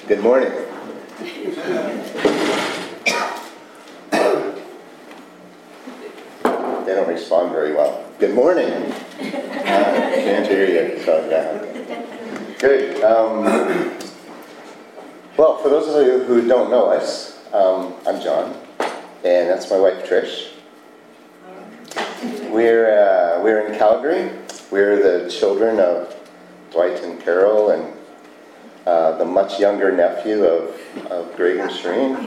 Good morning. They don't respond very well. Good morning. Can't hear you. So, yeah. Good. Well, for those of you who don't know us, I'm John, and that's my wife Trish. We're in Calgary. We're the children of Dwight and Carol, and the much younger nephew of Greg and Shireen.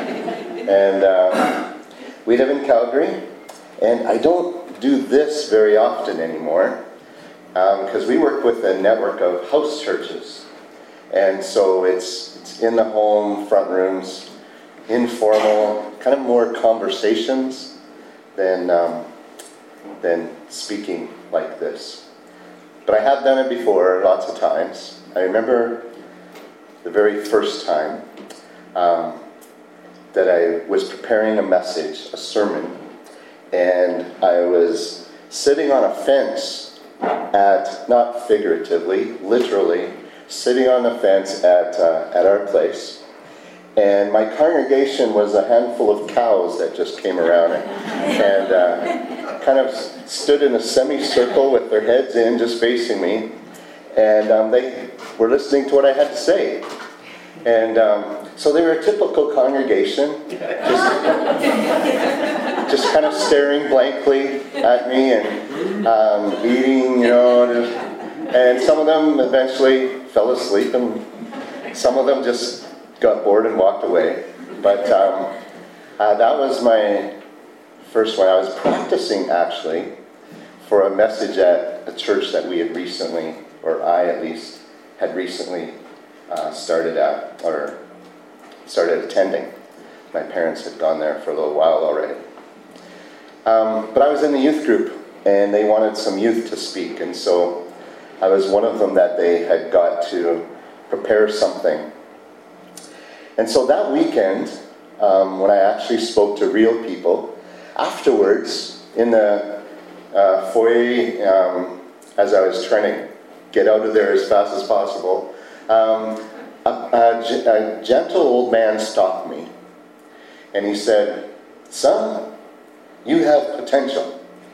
And we live in Calgary, and I don't do this very often anymore because we work with a network of house churches. And so it's in the home, front rooms, informal, kind of more conversations than speaking like this. But I have done it before, lots of times. I remember the very first time that I was preparing a message, a sermon, and I was sitting on a fence not figuratively, literally, sitting on a fence at our place. And my congregation was a handful of cows that just came around and kind of stood in a semicircle with their heads in, just facing me. And they were listening to what I had to say. And so they were a typical congregation, just kind of staring blankly at me and eating, and some of them eventually fell asleep, and some of them just got bored and walked away. But that was my first one. I was practicing, actually, for a message at a church that we had recently, or I at least, had recently started attending. My parents had gone there for a little while already. But I was in the youth group, and they wanted some youth to speak, and so I was one of them that they had got to prepare something. And so that weekend, when I actually spoke to real people, afterwards, in the foyer, as I was trying to get out of there as fast as possible, a gentle old man stopped me, and he said, "Son, you have potential."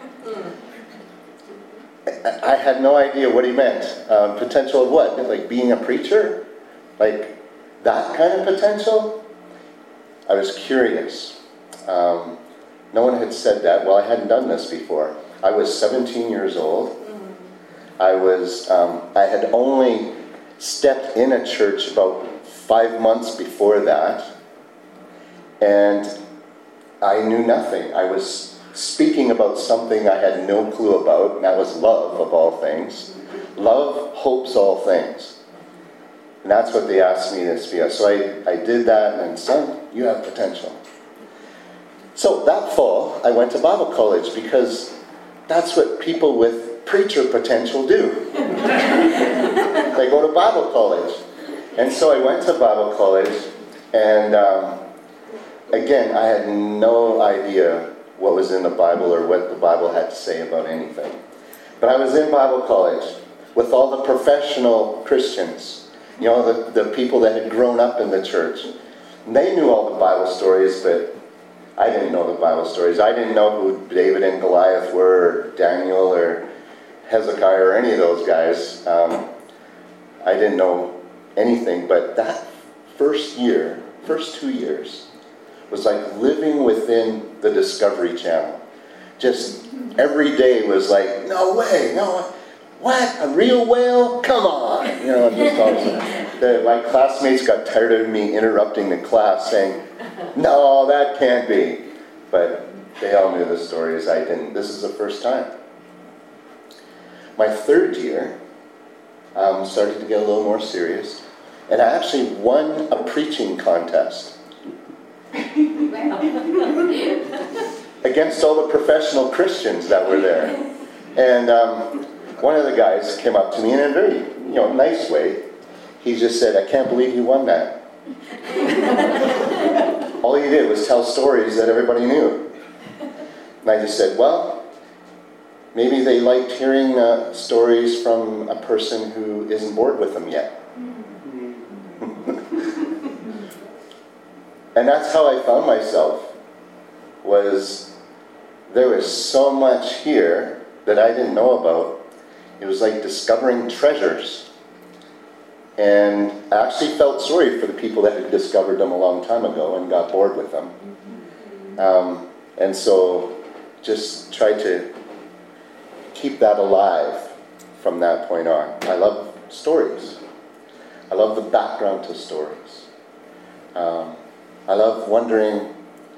I had no idea what he meant. Potential of what? Like being a preacher? Like that kind of potential? I was curious. No one had said that. Well, I hadn't done this before. I was 17 years old. I had only stepped in a church about 5 months before that, and I knew nothing. I was speaking about something I had no clue about, and that was love, of all things. Love hopes all things. And that's what they asked me to speak. So I did that, and son, you have potential. So that fall, I went to Bible college, because that's what people with preacher potential do. They go to Bible college. And so I went to Bible college, and again, I had no idea what was in the Bible or what the Bible had to say about anything. But I was in Bible college with all the professional Christians, the people that had grown up in the church. And they knew all the Bible stories, but I didn't know the Bible stories. I didn't know who David and Goliath were, or Daniel, or Hezekiah, or any of those guys. I didn't know anything, but that first 2 years, was like living within the Discovery Channel. Just every day was like, no way, no, what, a real whale? Come on! Just awesome. My classmates got tired of me interrupting the class saying, no, that can't be. But they all knew the stories, I didn't. This is the first time. My third year started to get a little more serious, and I actually won a preaching contest. Against all the professional Christians that were there. And one of the guys came up to me in a very, nice way. He just said, "I can't believe you won that." All he did was tell stories that everybody knew. And I just said, well, maybe they liked hearing stories from a person who isn't bored with them yet. And that's how I found myself, was there was so much here that I didn't know about. It was like discovering treasures. And I actually felt sorry for the people that had discovered them a long time ago and got bored with them. And so just try to keep that alive from that point on. I love stories. I love the background to stories. I love wondering,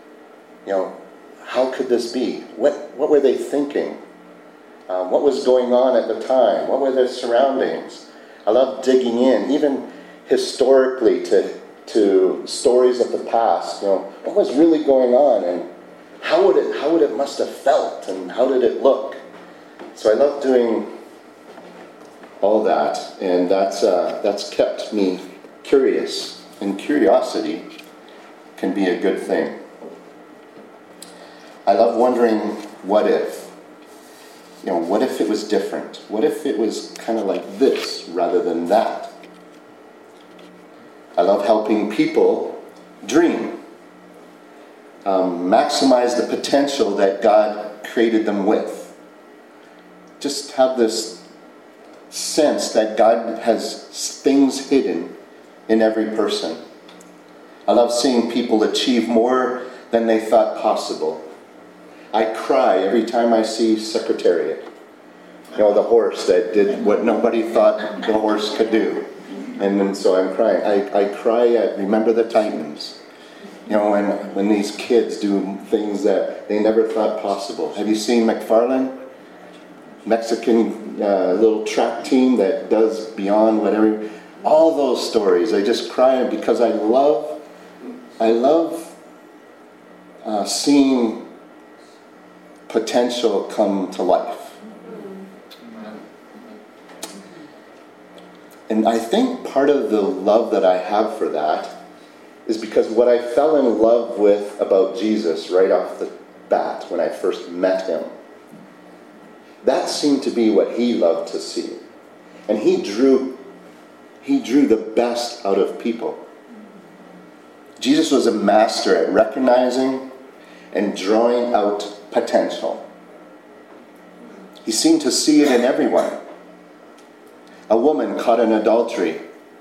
how could this be? What were they thinking? What was going on at the time? What were their surroundings? I love digging in, even historically, to stories of the past. What was really going on, and how would it must have felt, and how did it look? So I love doing all that, and that's kept me curious, and curiosity can be a good thing. I love wondering, what if? What if it was different? What if it was kind of like this rather than that? I love helping people dream, maximize the potential that God created them with. Just have this sense that God has things hidden in every person. I love seeing people achieve more than they thought possible. I cry every time I see Secretariat. The horse that did what nobody thought the horse could do. And then so I'm crying. I cry at Remember the Titans. When these kids do things that they never thought possible. Have you seen McFarlane? Mexican little track team that does beyond whatever. All those stories. I just cry because I love seeing potential come to life. And I think part of the love that I have for that is because what I fell in love with about Jesus right off the bat when I first met him, that seemed to be what he loved to see. And he drew the best out of people. Jesus was a master at recognizing and drawing out potential. He seemed to see it in everyone. A woman caught in adultery.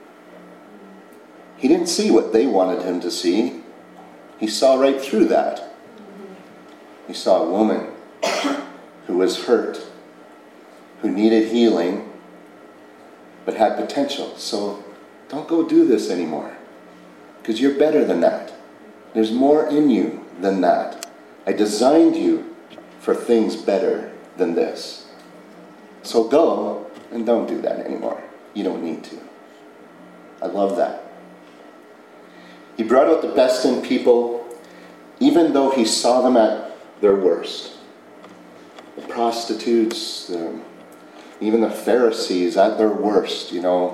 He didn't see what they wanted him to see. He saw right through that. He saw a woman who was hurt, who needed healing, but had potential. So don't go do this anymore, because you're better than that. There's more in you than that. I designed you for things better than this. So go and don't do that anymore. You don't need to. I love that. He brought out the best in people, even though he saw them at their worst. The prostitutes, even the Pharisees at their worst,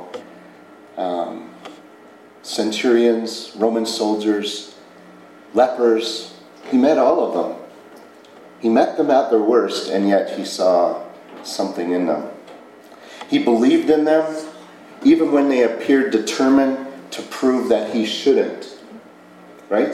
centurions, Roman soldiers, lepers. He met all of them. He met them at their worst, and yet he saw something in them. He believed in them, even when they appeared determined to prove that he shouldn't. Right?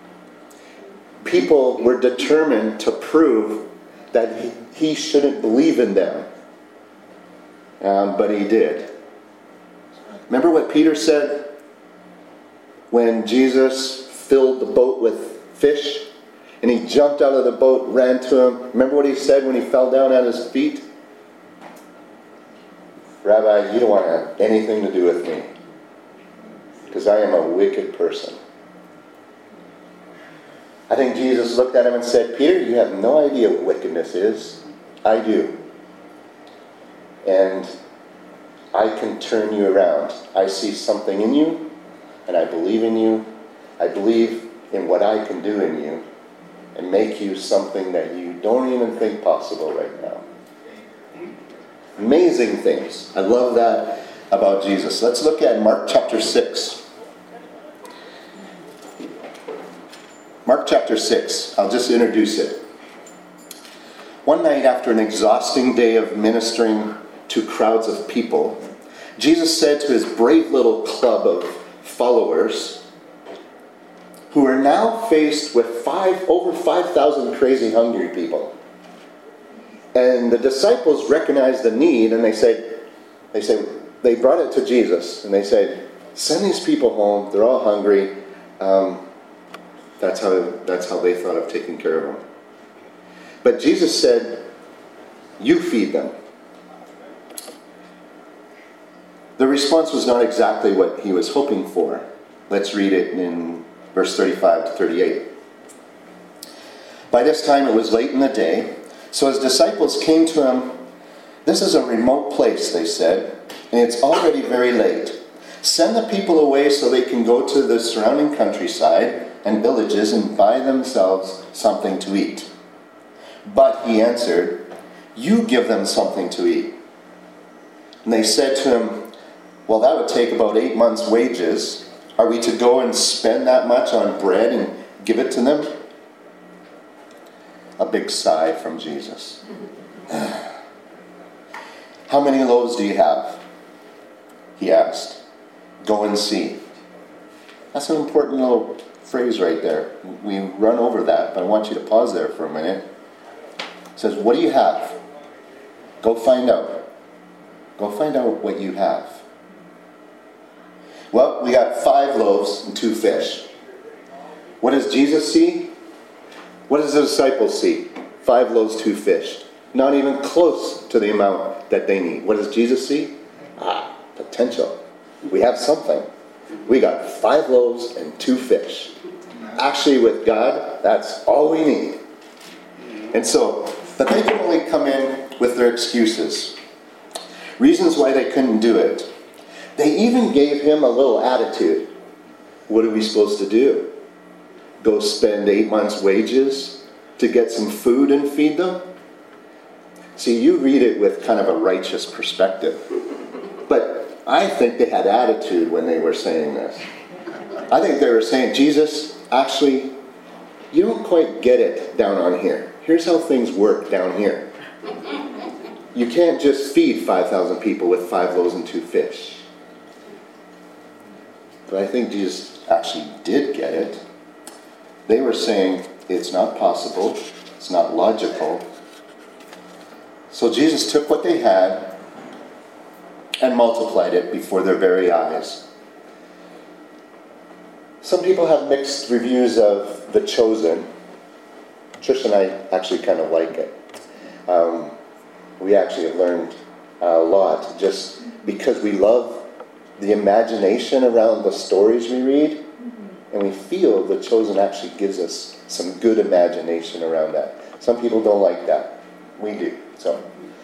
People were determined to prove that he shouldn't believe in them. But he did. Remember what Peter said when Jesus filled the boat with fish? And he jumped out of the boat, ran to him. Remember what he said when he fell down at his feet? Rabbi, you don't want to have anything to do with me, because I am a wicked person. I think Jesus looked at him and said, Peter, you have no idea what wickedness is. I do. And I can turn you around. I see something in you, and I believe in you. I believe in what I can do in you and make you something that you don't even think possible right now. Amazing things. I love that about Jesus. Let's look at Mark chapter 6. Mark chapter 6. I'll just introduce it. One night after an exhausting day of ministering to crowds of people, Jesus said to his brave little club of followers, who are now faced with over 5,000 crazy hungry people. And the disciples recognized the need, and they brought it to Jesus, and they said, send these people home, they're all hungry. That's how they thought of taking care of them. But Jesus said, you feed them. The response was not exactly what he was hoping for. Let's read it in verse 35 to 38. By this time it was late in the day, so his disciples came to him. This is a remote place, they said, and it's already very late. Send the people away so they can go to the surrounding countryside and villages and buy themselves something to eat. But he answered, you give them something to eat. And they said to him, well, that would take about 8 months' wages. Are we to go and spend that much on bread and give it to them? A big sigh from Jesus. How many loaves do you have? He asked. Go and see. That's an important little phrase right there. We run over that, but I want you to pause there for a minute. It says, what do you have? Go find out. Go find out what you have. Well, we got 5 loaves and 2 fish. What does Jesus see? What does the disciples see? 5 loaves, 2 fish. Not even close to the amount that they need. What does Jesus see? Potential. We have something. We got 5 loaves and 2 fish. Actually, with God, that's all we need. And so, but they can only come in with their excuses. Reasons why they couldn't do it. They even gave him a little attitude. What are we supposed to do? Go spend 8 months' wages to get some food and feed them? See, you read it with kind of a righteous perspective. But I think they had attitude when they were saying this. I think they were saying, Jesus, actually, you don't quite get it down on here. Here's how things work down here. You can't just feed 5,000 people with 5 loaves and 2 fish. But I think Jesus actually did get it. They were saying, it's not possible, it's not logical. So Jesus took what they had and multiplied it before their very eyes. Some people have mixed reviews of The Chosen. Trish and I actually kind of like it. We actually have learned a lot just because we love the imagination around the stories we read. And we feel The Chosen actually gives us some good imagination around that. Some people don't like that. We do. So,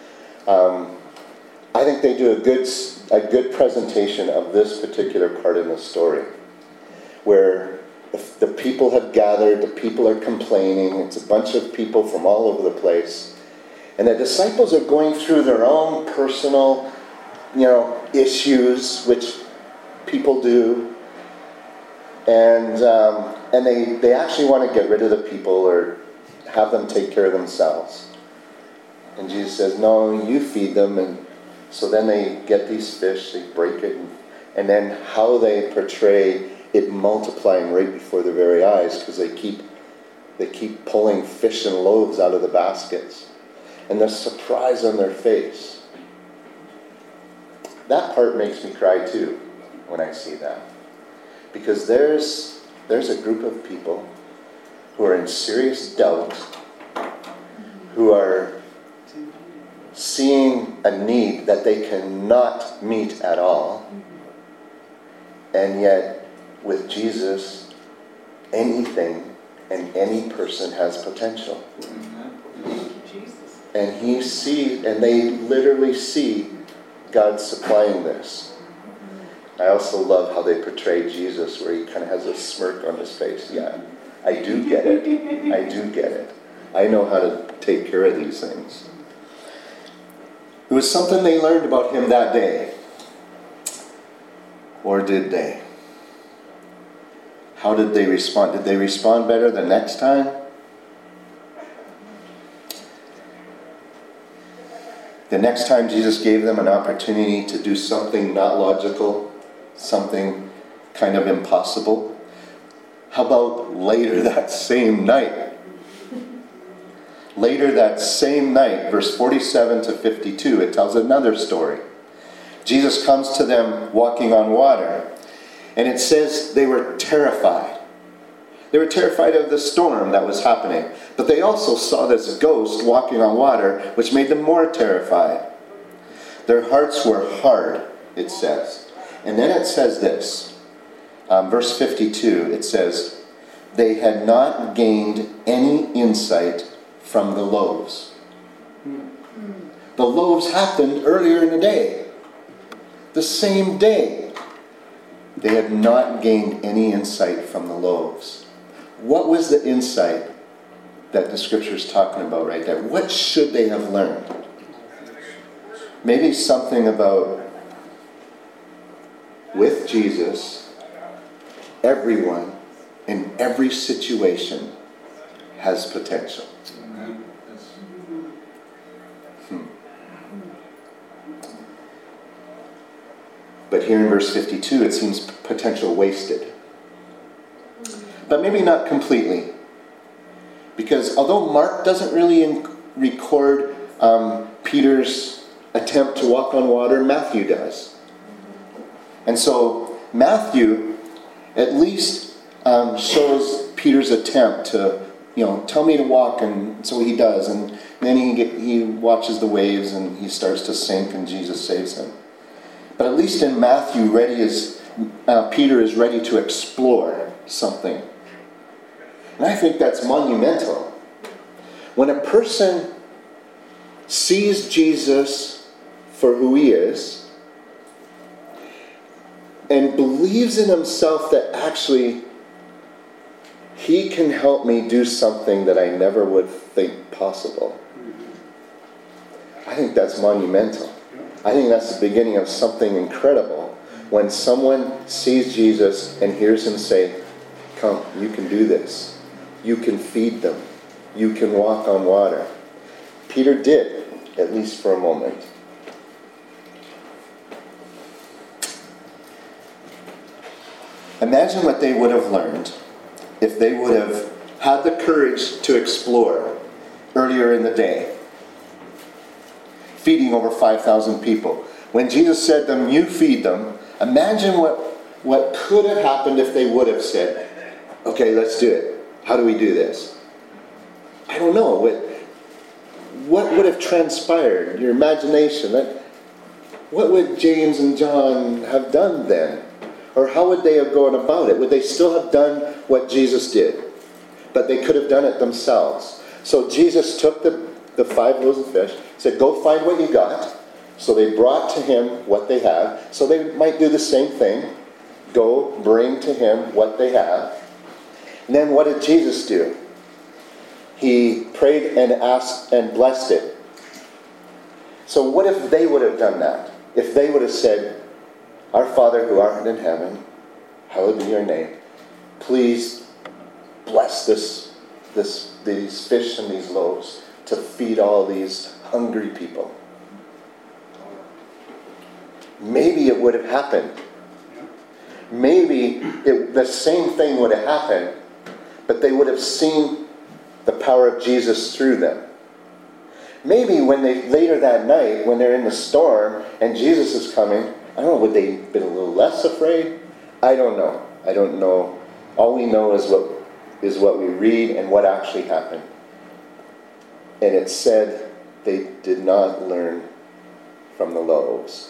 I think they do a good presentation of this particular part in the story, where the people have gathered, the people are complaining. It's a bunch of people from all over the place, and the disciples are going through their own personal, issues, which people do. And they actually want to get rid of the people or have them take care of themselves. And Jesus says, no, you feed them. And so then they get these fish, they break it, and then how they portray it multiplying right before their very eyes, because they keep pulling fish and loaves out of the baskets. And the surprise on their face. That part makes me cry too when I see that. Because there's a group of people who are in serious doubt, who are seeing a need that they cannot meet at all, and yet with Jesus, anything and any person has potential. And they literally see God supplying this. I also love how they portray Jesus, where he kind of has a smirk on his face. Yeah, I do get it. I do get it. I know how to take care of these things. It was something they learned about him that day. Or did they? How did they respond? Did they respond better the next time? The next time Jesus gave them an opportunity to do something not logical, something kind of impossible, How about later that same night? Later that same night, verse 47 to 52, it tells another story. Jesus comes to them walking on water, and it says they were terrified. They were terrified of the storm that was happening, but they also saw this ghost walking on water, which made them more terrified. Their hearts were hard, it says. And then it says this, verse 52, it says, they had not gained any insight from the loaves. The loaves happened earlier in the day. The same day. They had not gained any insight from the loaves. What was the insight that the scripture is talking about right there? What should they have learned? Maybe something about, with Jesus, everyone in every situation has potential. But here in verse 52, it seems potential wasted. But maybe not completely. Because although Mark doesn't really record Peter's attempt to walk on water, Matthew does. And so Matthew at least shows Peter's attempt to, tell me to walk, and so he does. And then he watches the waves and he starts to sink and Jesus saves him. But at least in Matthew, Peter is ready to explore something. And I think that's monumental. When a person sees Jesus for who he is and believes in himself that actually he can help me do something that I never would think possible, I think that's monumental. I think that's the beginning of something incredible. When someone sees Jesus and hears him say, come, you can do this. You can feed them. You can walk on water. Peter did, at least for a moment. Imagine what they would have learned if they would have had the courage to explore earlier in the day. Feeding over 5,000 people. When Jesus said to them, you feed them, imagine what could have happened if they would have said, okay, let's do it. How do we do this? I don't know. What would have transpired? Your imagination. What would James and John have done then? Or how would they have gone about it? Would they still have done what Jesus did? But they could have done it themselves. So Jesus took the 5 loaves of fish, said, go find what you got. So they brought to him what they have. So they might do the same thing. Go bring to him what they have. And then what did Jesus do? He prayed and asked and blessed it. So what if they would have done that? If they would have said, our Father who art in heaven, hallowed be your name. Please bless these fish and these loaves to feed all these hungry people. Maybe it would have happened. Maybe the same thing would have happened, but they would have seen the power of Jesus through them. Maybe later that night, when they're in the storm and Jesus is coming, I don't know, would they have been a little less afraid? I don't know. All we know is what we read and what actually happened. And it said they did not learn from the loaves.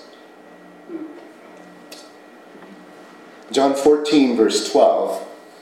John 14, verse 12.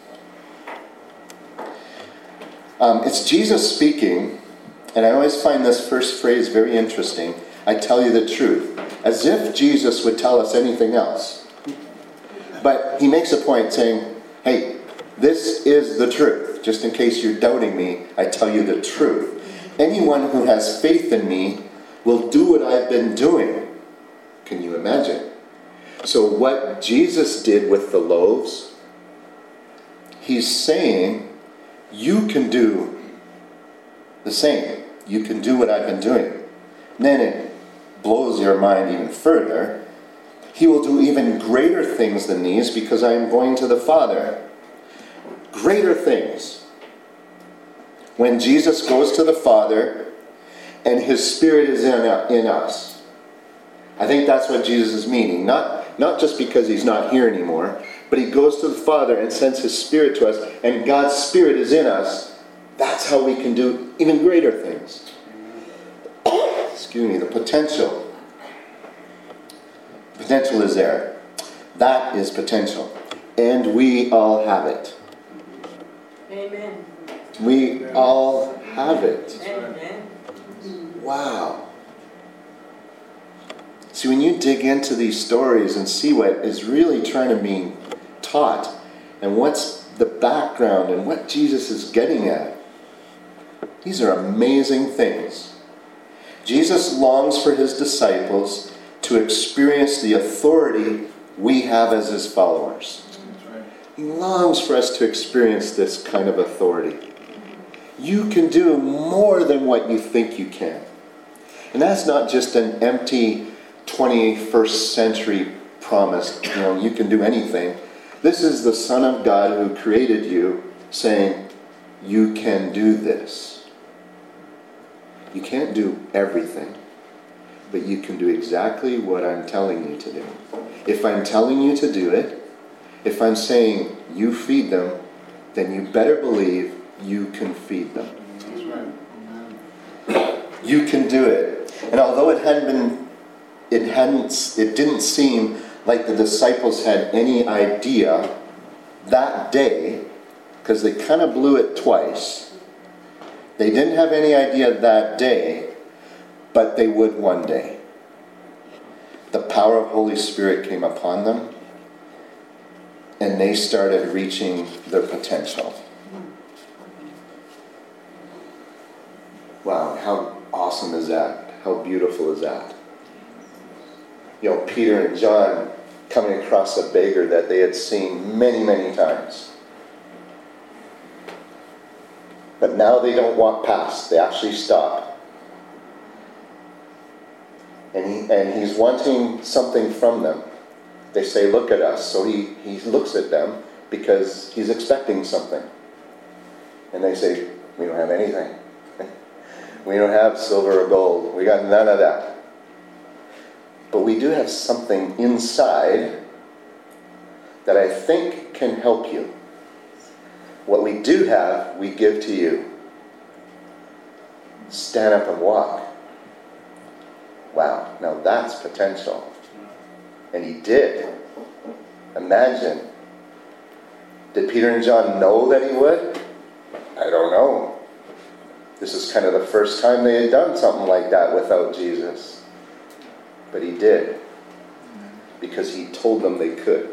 It's Jesus speaking, and I always find this first phrase very interesting. I tell you the truth. As if Jesus would tell us anything else. But he makes a point saying, hey, this is the truth. Just in case you're doubting me, I tell you the truth. Anyone who has faith in me will do what I've been doing. Can you imagine? So what Jesus did with the loaves, he's saying, you can do the same. You can do what I've been doing. And then it blows your mind even further. He will do even greater things than these because I am going to the Father. greater things. When Jesus goes to the Father and his Spirit is in us. I think that's what Jesus is meaning. Not just because he's not here anymore, but he goes to the Father and sends his Spirit to us, and God's Spirit is in us. That's how we can do even greater things. Excuse me, the potential. Potential is there. That is potential. And we all have it. Amen. We all have it. Amen. Wow. See, when you dig into these stories and see what is really trying to be taught, and what's the background and what Jesus is getting at, these are amazing things. Jesus longs for his disciples to experience the authority we have as his followers. He longs for us to experience this kind of authority. You can do more than what you think you can. And that's not just an empty 21st century promise, you can do anything. This is the Son of God who created you saying, you can do this. You can't do everything, but you can do exactly what I'm telling you to do. If I'm telling you to do it, if I'm saying you feed them, then you better believe you can feed them. That's right. You can do it. And although it didn't seem like the disciples had any idea that day, because they kind of blew it twice. They didn't have any idea that day, but they would one day. The power of Holy Spirit came upon them, and they started reaching their potential. Wow, how awesome is that? How beautiful is that? Peter and John coming across a beggar that they had seen many, many times. But now they don't walk past, they actually stop. And he's wanting something from them. They say, look at us. So he looks at them because he's expecting something. And they say, we don't have anything. We don't have silver or gold. We got none of that. But we do have something inside that I think can help you. What we do have, we give to you. Stand up and walk. Wow, now that's potential. And he did. Imagine. Did Peter and John know that he would? I don't know. This is kind of the first time they had done something like that without Jesus. But he did. Because he told them they could.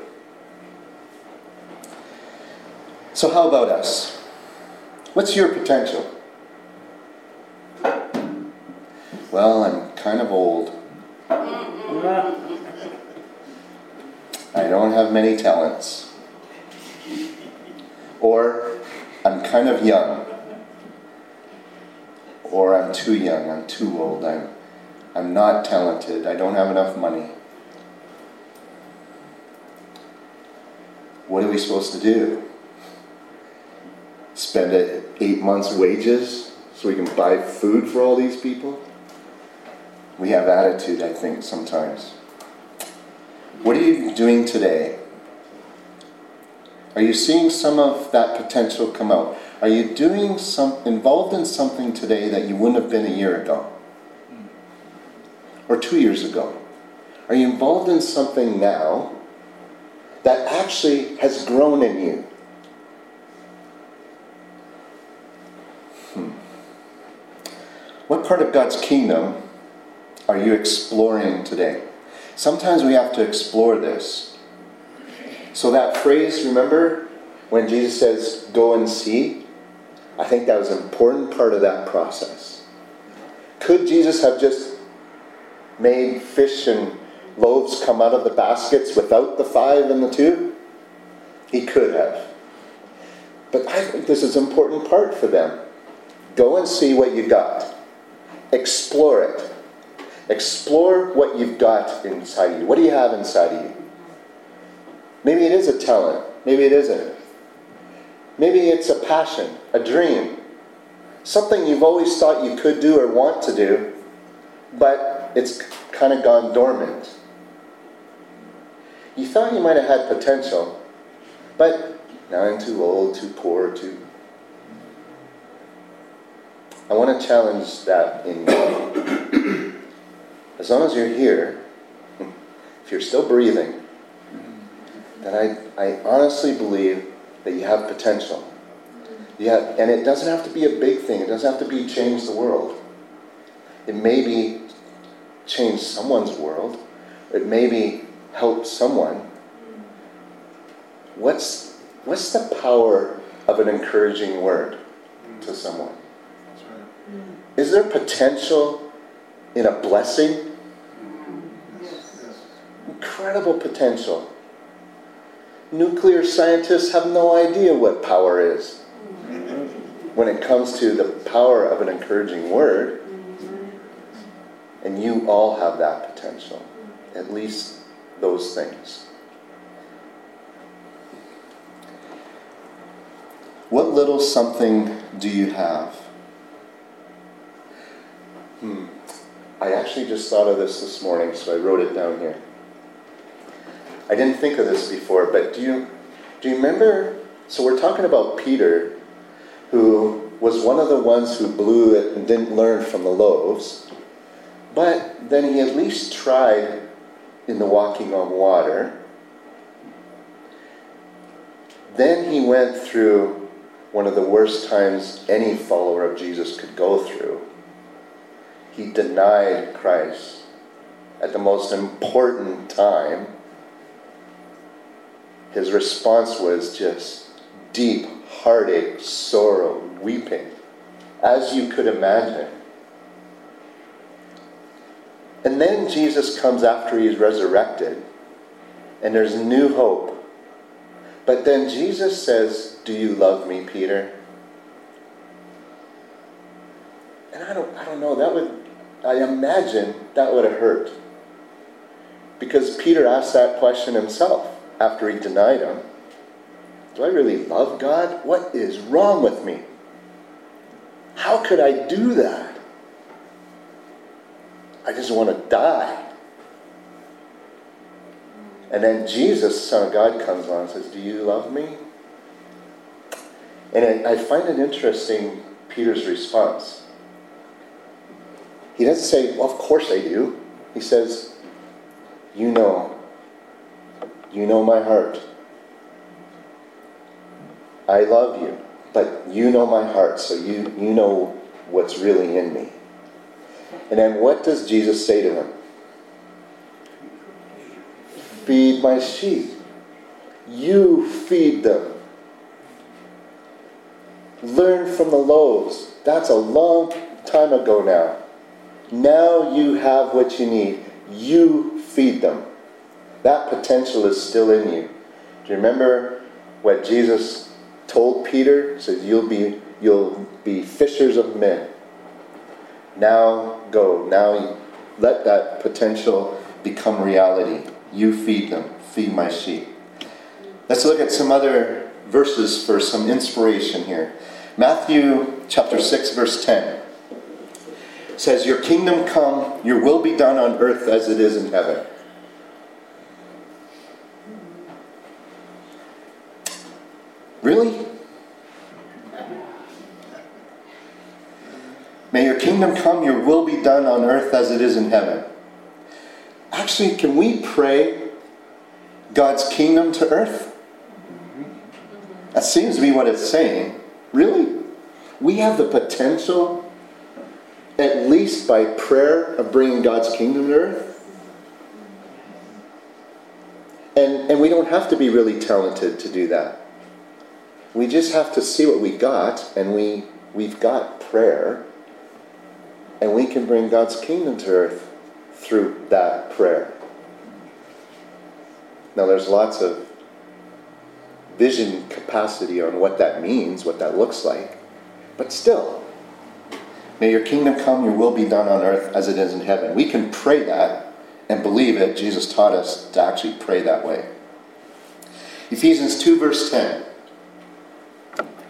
So how about us? What's your potential? Well, I'm kind of old. I don't have many talents. Or I'm kind of young. Or I'm too young, I'm too old, I'm not talented, I don't have enough money. What are we supposed to do? Spend 8 months' wages so we can buy food for all these people? We have attitude, I think, sometimes. What are you doing today? Are you seeing some of that potential come out? Are you involved in something today that you wouldn't have been a year ago? Or 2 years ago? Are you involved in something now that actually has grown in you? What part of God's kingdom are you exploring today? Sometimes we have to explore this. So that phrase, remember, when Jesus says, go and see, I think that was an important part of that process. Could Jesus have just made fish and loaves come out of the baskets without the 5 and the 2? He could have. But I think this is an important part for them. Go and see what you got. Explore it. Explore what you've got inside you. What do you have inside of you? Maybe it is a talent. Maybe it isn't. Maybe it's a passion, a dream, something you've always thought you could do or want to do, but it's kind of gone dormant. You thought you might have had potential, but now I'm too old, too poor, I want to challenge that in you. As long as you're here, if you're still breathing, then I honestly believe that you have potential. And it doesn't have to be a big thing. It doesn't have to be change the world. It may be change someone's world. It may be help someone. What's the power of an encouraging word to someone? That's right. Is there potential in a blessing? Yes. Incredible potential. Nuclear scientists have no idea what power is when it comes to the power of an encouraging word. And you all have that potential. At least those things. What little something do you have? I actually just thought of this morning, so I wrote it down here. I didn't think of this before, but do you remember? So we're talking about Peter, who was one of the ones who blew it and didn't learn from the loaves, but then he at least tried in the walking on water. Then he went through one of the worst times any follower of Jesus could go through. He denied Christ at the most important time. His response was just deep heartache, sorrow, weeping, as you could imagine. And then Jesus comes after he's resurrected, and there's new hope. But then Jesus says, "Do you love me, Peter?" And I don't know, I imagine that would have hurt. Because Peter asked that question himself after he denied him. Do I really love God? What is wrong with me? How could I do that? I just want to die. And then Jesus, Son of God, comes on and says, "Do you love me?" And I find it interesting, Peter's response. He doesn't say, "Well, of course I do." He says, You know my heart. I love you, but you know my heart, so you know what's really in me." And then what does Jesus say to him? "Feed my sheep. You feed them. Learn from the loaves." That's a long time ago now. Now you have what you need. You feed them. That potential is still in you. Do you remember what Jesus told Peter? He says, you'll be fishers of men. Now go. Now let that potential become reality. You feed them. Feed my sheep. Let's look at some other verses for some inspiration here. Matthew chapter 6, verse 10. Says, "Your kingdom come, your will be done on earth as it is in heaven." Really? May your kingdom come, your will be done on earth as it is in heaven. Actually, can we pray God's kingdom to earth? That seems to be what it's saying. Really? We have the potential, at least by prayer, of bringing God's kingdom to earth. And we don't have to be really talented to do that. We just have to see what we got, and we've got prayer, and we can bring God's kingdom to earth through that prayer. Now there's lots of vision capacity on what that means, what that looks like, but still, may your kingdom come, your will be done on earth as it is in heaven. We can pray that and believe it. Jesus taught us to actually pray that way. Ephesians 2 verse 10.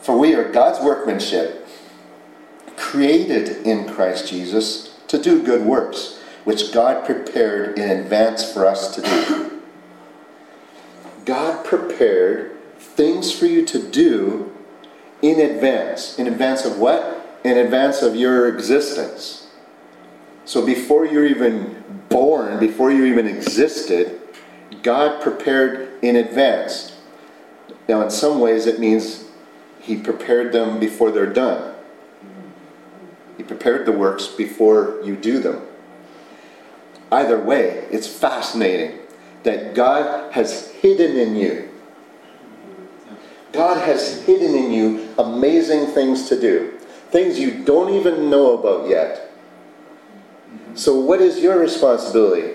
For we are God's workmanship, created in Christ Jesus to do good works, which God prepared in advance for us to do. God prepared things for you to do in advance. In advance of what? In advance of your existence. So before you're even born, before you even existed, God prepared in advance. Now in some ways it means He prepared them before they're done. He prepared the works before you do them. Either way, it's fascinating that God has hidden in you. God has hidden in you amazing things to do. Things you don't even know about yet. So what is your responsibility?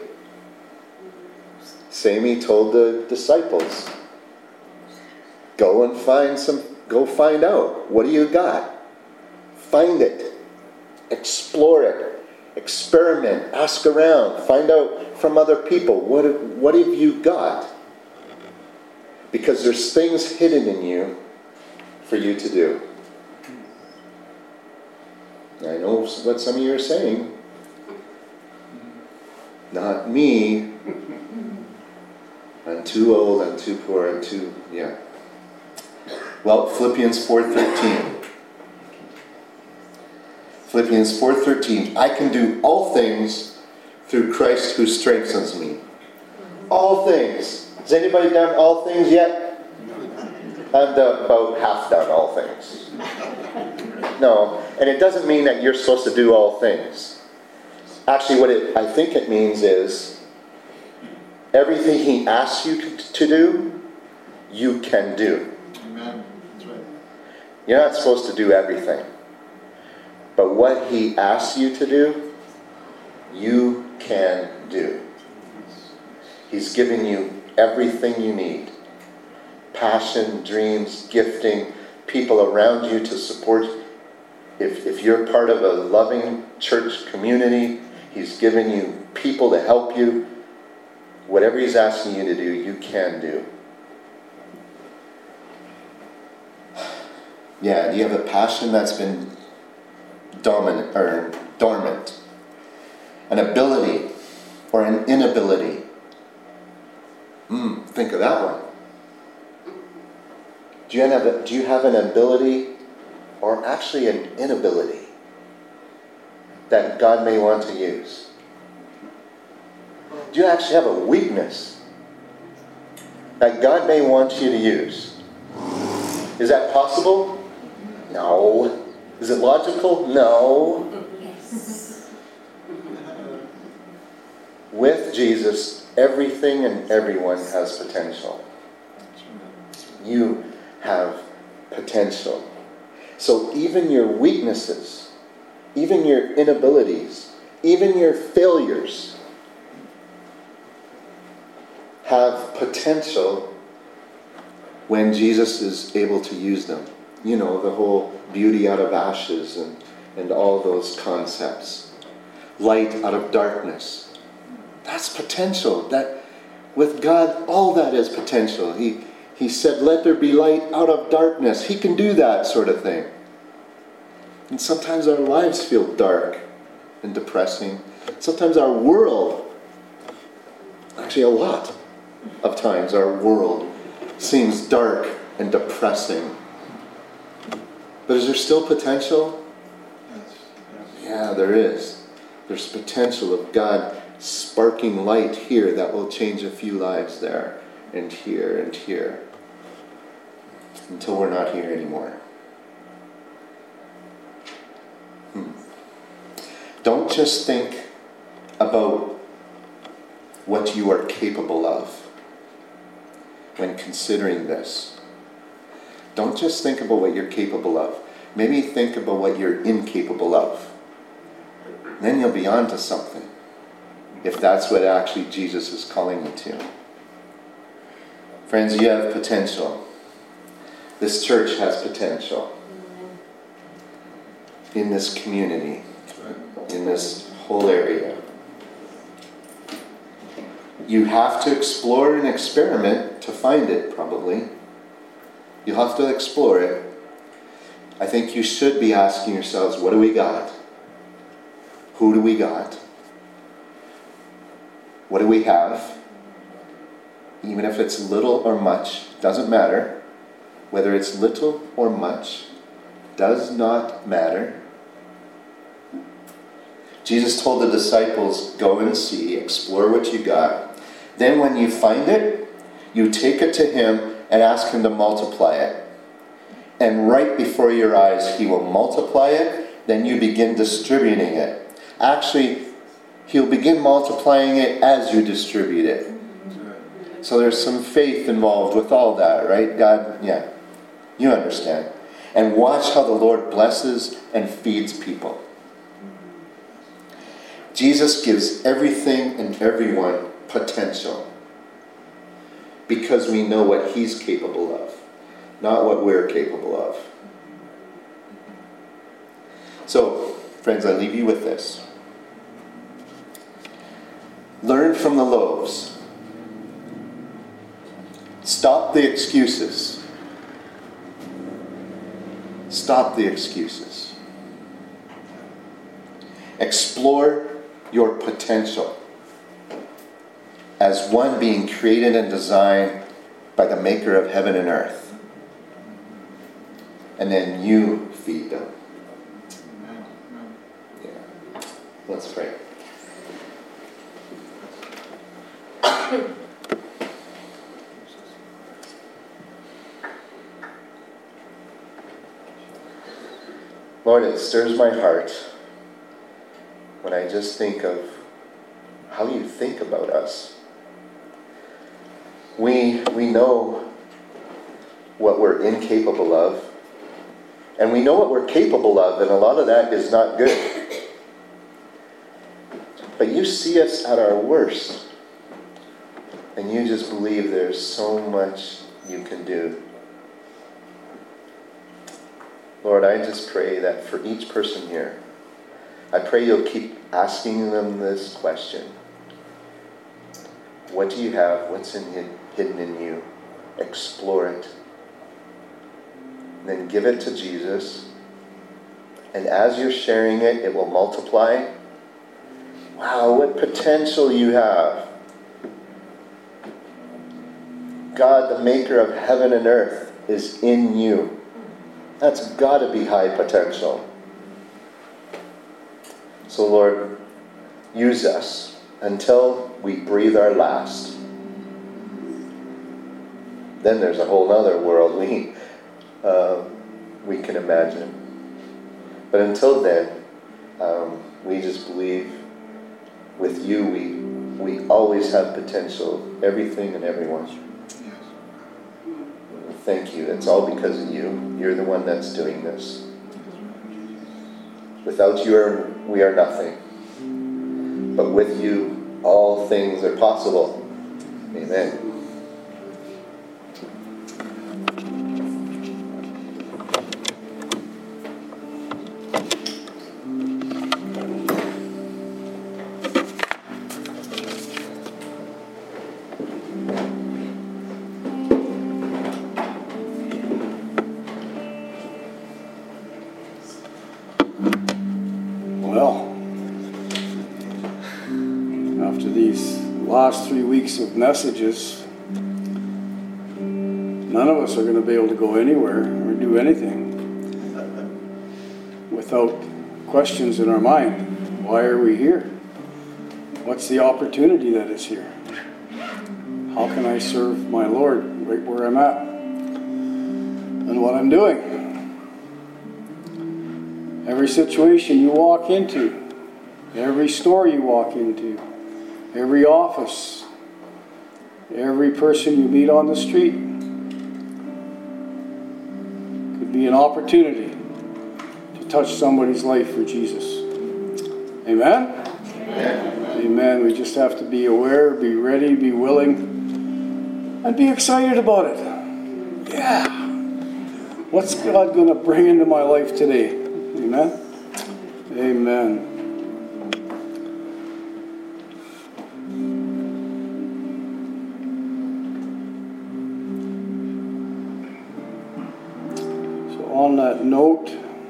Same He told the disciples. Go find out. What do you got? Find it. Explore it. Experiment. Ask around. Find out from other people. What have you got? Because there's things hidden in you for you to do. I know what some of you are saying. Not me. I'm too old, I'm too poor, yeah. Well, Philippians 4:13. Philippians 4:13. I can do all things through Christ who strengthens me. All things. Has anybody done all things yet? I've about half done all things. No, and it doesn't mean that you're supposed to do all things. Actually, what I think it means is everything He asks you to do, you can do. Amen. That's right. You're not supposed to do everything. But what He asks you to do, you can do. He's given you everything you need. Passion, dreams, gifting, people around you to support. If you're part of a loving church community, He's given you people to help you. Whatever He's asking you to do, you can do. Yeah, do you have a passion that's been dormant? An ability or an inability? Think of that one. Do you have an ability or actually an inability that God may want to use? Do you actually have a weakness that God may want you to use? Is that possible? No. Is it logical? No. With Jesus, everything and everyone has potential. You have potential. So even your weaknesses, even your inabilities, even your failures have potential when Jesus is able to use them. You know, the whole beauty out of ashes and all those concepts. Light out of darkness. That's potential. That with God, all that is potential. He said, let there be light out of darkness. He can do that sort of thing. And sometimes our lives feel dark and depressing. Sometimes our world, actually a lot of times our world seems dark and depressing. But is there still potential? Yes. Yeah, there is. There's potential of God sparking light here that will change a few lives there and here until we're not here anymore. Don't just think about what you are capable of when considering this. Don't just think about what you're capable of. Maybe think about what you're incapable of. Then you'll be on to something, if that's what actually Jesus is calling you to. Friends, you have potential. This church has potential. In this community, in this whole area. You have to explore and experiment to find it, probably. You'll have to explore it. I think you should be asking yourselves, what do we got? Who do we got? What do we have? Even if it's little or much, doesn't matter. Whether it's little or much, does not matter. Jesus told the disciples, go and see, explore what you got. Then when you find it, you take it to him and ask him to multiply it. And right before your eyes, he will multiply it. Then you begin distributing it. Actually, he'll begin multiplying it as you distribute it. So there's some faith involved with all that, right? God, yeah, you understand. And watch how the Lord blesses and feeds people. Jesus gives everything and everyone potential. Because we know what he's capable of, not what we're capable of. So, friends, I leave you with this. Learn from the loaves. Stop the excuses. Stop the excuses. Explore your potential as one being created and designed by the maker of heaven and earth. And then you feed them. Yeah. Let's pray. Lord, it stirs my heart when I just think of how you think about us. We know what we're incapable of, and we know what we're capable of, and a lot of that is not good. But you see us at our worst, and you just believe there's so much you can do. Lord, I just pray that for each person here, I pray you'll keep asking them this question. What do you have? What's hidden in you? Explore it. And then give it to Jesus. And as you're sharing it, it will multiply. Wow, what potential you have. God, the maker of heaven and earth, is in you. That's got to be high potential. So Lord, use us until we breathe our last. Then there's a whole other world we can imagine. But until then, we just believe with you we always have potential, everything and everyone. Thank you. It's all because of you. You're the one that's doing this. Without you, we are nothing. But with you, all things are possible. Amen. Last 3 weeks of messages, none of us are going to be able to go anywhere or do anything without questions in our mind. Why are we here? What's the opportunity that is here? How can I serve my Lord right where I'm at and what I'm doing? Every situation you walk into, every store you walk into, every office, every person you meet on the street could be an opportunity to touch somebody's life for Jesus. Amen? Amen. Amen. We just have to be aware, be ready, be willing, and be excited about it. Yeah. What's God going to bring into my life today? Amen? Amen. on that note,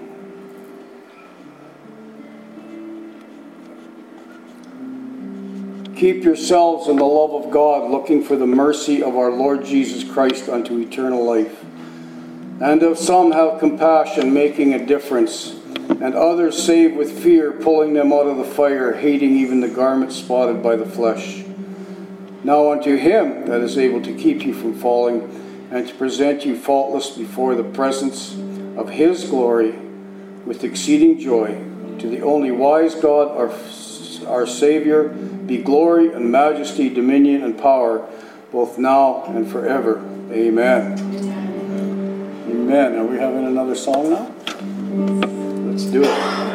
keep yourselves in the love of God, looking for the mercy of our Lord Jesus Christ unto eternal life. And of some have compassion, making a difference, and others save with fear, pulling them out of the fire, hating even the garment spotted by the flesh. Now unto him that is able to keep you from falling, and to present you faultless before the presence of his glory with exceeding joy, to the only wise God, our Savior, be glory and majesty, dominion and power, both now and forever. Amen. Amen. Are we having another song now? Let's do it.